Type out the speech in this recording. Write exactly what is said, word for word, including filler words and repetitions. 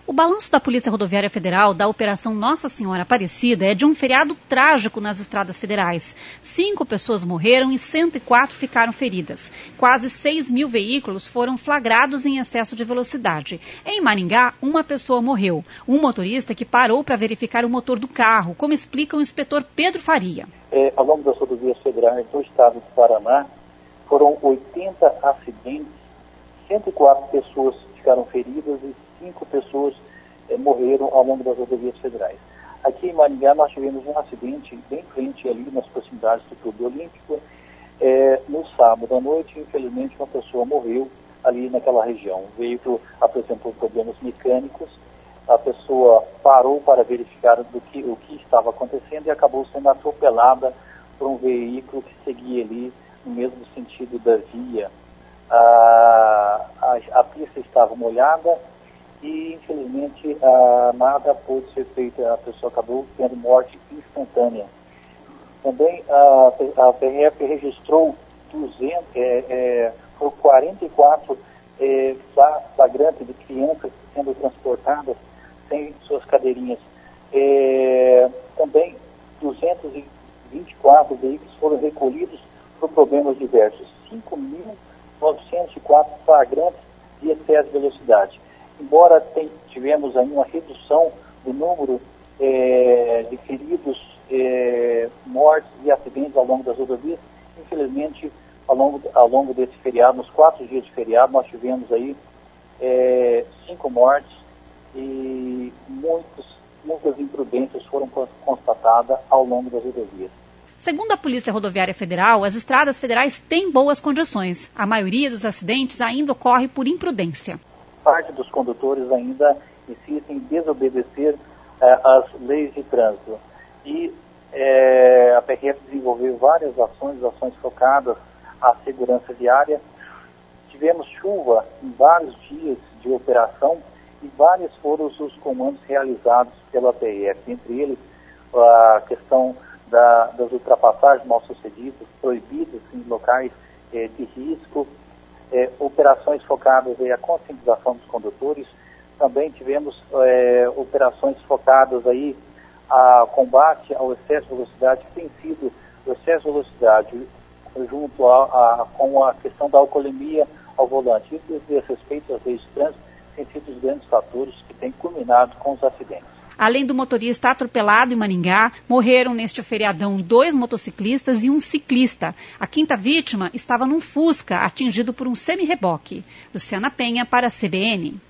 O balanço da Polícia Rodoviária Federal da Operação Nossa Senhora Aparecida é de um feriado trágico nas estradas federais. Cinco pessoas morreram e cento e quatro ficaram feridas. Quase seis mil veículos foram flagrados em excesso de velocidade. Em Maringá, uma pessoa morreu. Um motorista que parou para verificar o motor do carro, como explica o inspetor Pedro Faria. É, ao longo das rodovias federais do estado do Paraná, foram oitenta acidentes, cento e quatro pessoas ficaram feridas e cinco pessoas eh, morreram ao longo das rodovias federais. Aqui em Maringá nós tivemos um acidente bem frente ali nas proximidades do Clube Olímpico. Eh, no sábado à noite, infelizmente, uma pessoa morreu ali naquela região. O veículo apresentou problemas mecânicos, a pessoa parou para verificar do que, o que estava acontecendo e acabou sendo atropelada por um veículo que seguia ali no mesmo sentido da via. A, a, a pista estava molhada e, infelizmente, a, nada pôde ser feito. A pessoa acabou tendo morte instantânea. Também a, a P R F registrou duzentos, é, é, por quarenta e quatro é, flagrantes de crianças sendo transportadas sem suas cadeirinhas. É, também duzentos e vinte e quatro veículos foram recolhidos por problemas diversos. cinco mil novecentos e quatro flagrantes de excesso de velocidade. Embora tem, tivemos aí uma redução do número é, de feridos, é, mortes e acidentes ao longo das rodovias, infelizmente, ao longo, ao longo desse feriado, nos quatro dias de feriado, nós tivemos aí é, cinco mortes e muitos, muitas imprudências foram constatadas ao longo das rodovias. Segundo a Polícia Rodoviária Federal, as estradas federais têm boas condições. A maioria dos acidentes ainda ocorre por imprudência. Parte dos condutores ainda insistem em desobedecer eh, as leis de trânsito. E eh, a P R F desenvolveu várias ações, ações focadas à segurança viária. Tivemos chuva em vários dias de operação e vários foram os comandos realizados pela P R F. Entre eles, a questão Da, das ultrapassagens mal sucedidas, proibidas em locais eh, de risco, eh, operações focadas em a conscientização dos condutores. Também tivemos eh, operações focadas aí a combate ao excesso de velocidade, que tem sido o excesso de velocidade junto a, a, com a questão da alcoolemia ao volante. Isso diz respeito às leis de trânsito, tem sido os grandes fatores que têm culminado com os acidentes. Além do motorista atropelado em Maringá, morreram neste feriadão dois motociclistas e um ciclista. A quinta vítima estava num Fusca, atingido por um semi-reboque. Luciana Penha para a C B N.